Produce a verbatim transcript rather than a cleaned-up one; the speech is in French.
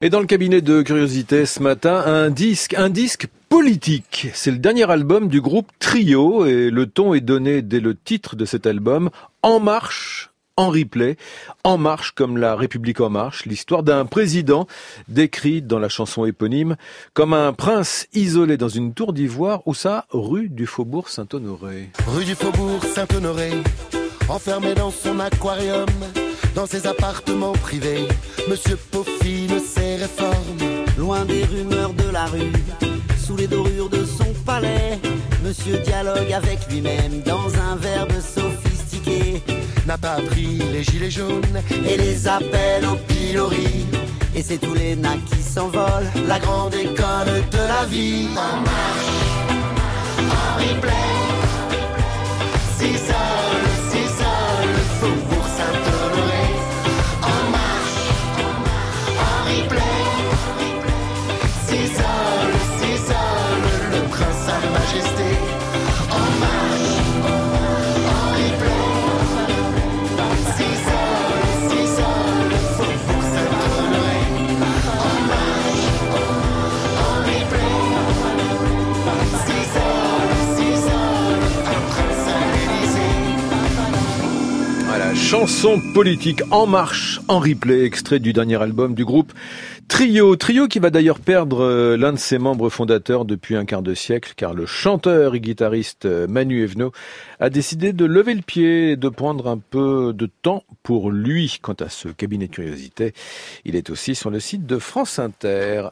Et dans le cabinet de curiosité ce matin, un disque, un disque politique. C'est le dernier album du groupe Trio et le ton est donné dès le titre de cet album, En Marche, en replay. En Marche comme la République en marche, l'histoire d'un président décrite dans la chanson éponyme comme un prince isolé dans une tour d'ivoire ou ça, rue du Faubourg Saint-Honoré. Rue du Faubourg Saint-Honoré, enfermé dans son aquarium, dans ses appartements privés, Monsieur peaufine ses réformes. Loin des rumeurs de la rue, sous les dorures de son palais, Monsieur dialogue avec lui-même dans un verbe sophistiqué. N'a pas pris les gilets jaunes et les appels en pilori. Et c'est tous les nains qui s'envolent, la grande école de la vie. En marche, en replay, s'isole, s'isole, Faubourg Saint-Honoré. En marche, en replay, s'isole, s'isole, le prince à majesté. En marche, en replay, s'isole, s'isole, Faubourg Saint-Honoré. en marche, en replay, s'isole, s'isole, un prince à l'Élysée. Voilà, chanson politique En Marche, en replay, extrait du dernier album du groupe Trio. Trio qui va d'ailleurs perdre euh, l'un de ses membres fondateurs depuis un quart de siècle, car le chanteur et guitariste euh, Manu Eveno a décidé de lever le pied et de prendre un peu de temps pour lui. Quant à ce cabinet de curiosité, il est aussi sur le site de France Inter.